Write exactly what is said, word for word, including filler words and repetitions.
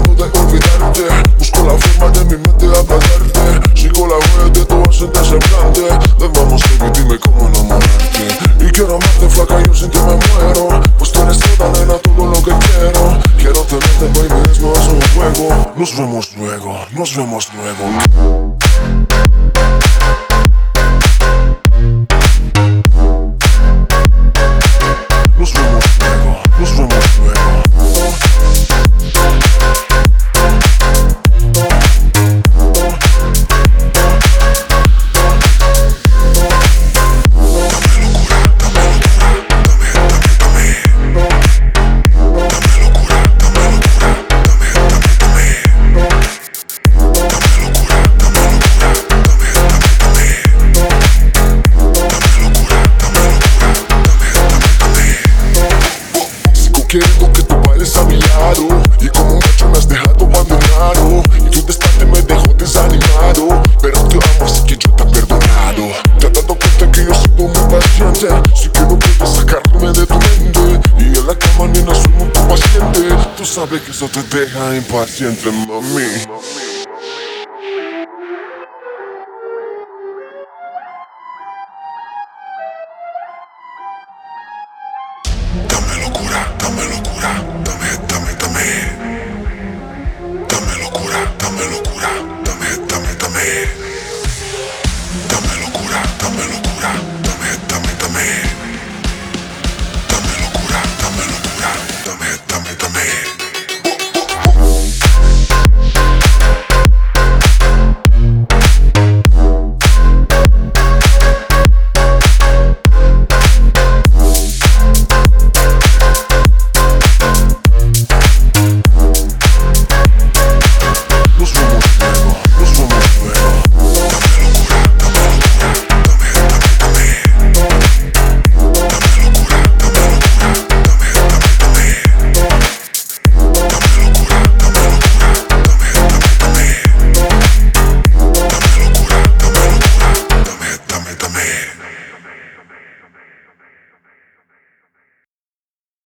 tratando de olvidarte. Busco la forma de mi mente apagarte. Sigo la huella de tu ausente semblante. Ven, vamos, baby, dime cómo enamorarte. Y quiero amarte, flaca, yo sin ti me muero. Pues tú eres toda, nena, todo lo que quiero. Quiero tenerte, baby, es no es un juego. Nos vemos luego, nos vemos luego. Nos vemos luego, nos vemos luego. Quiero que tú bailes a mi lado. Y como un macho me has dejado abandonado. Y tu destante me dejó desanimado. Pero te amo, así que yo te he perdonado. Te has dado cuenta que yo soy muy paciente. Si quiero puedes sacarme de tu mente. Y en la cama, nena, soy muy paciente. Tú sabes que eso te deja impaciente, mami. Dame locura, dame locura, dame, dame, dame. Dame locura, dame locura, dame, dame, dame. Dame locura, dame locura.